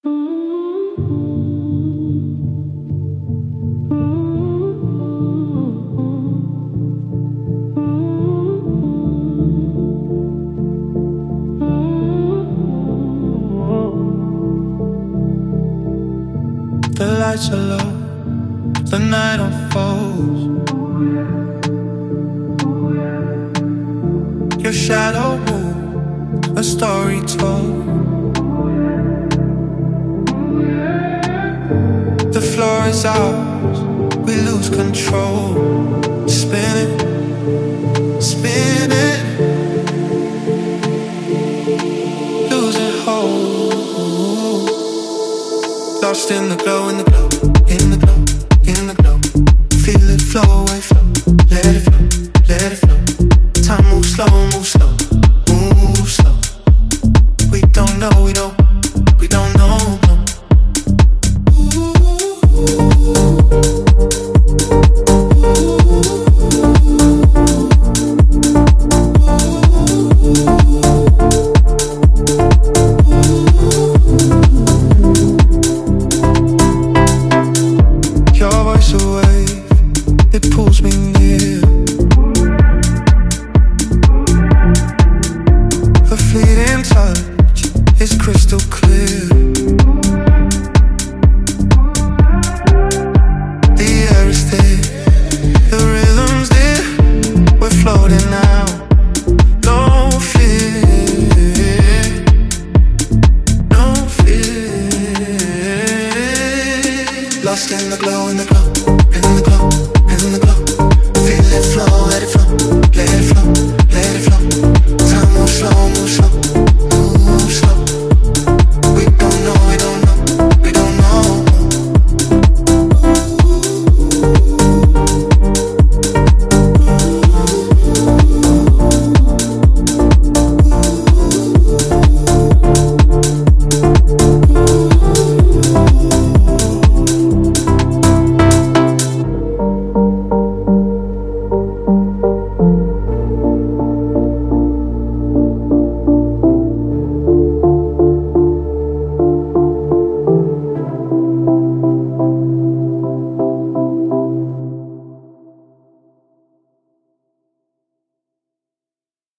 The lights are low, the night unfolds. Your shadow moves, a story told. The floor is ours, we lose control. Spinning, spinning, losing hold. Lost in the glow, in the glow, in the glow, in the glow. Feel it flow away, flow. Let it flow, let it flow. Time moves slow, move slow, move slow. We don't know, we don't know. Lost in the glow, in the glow.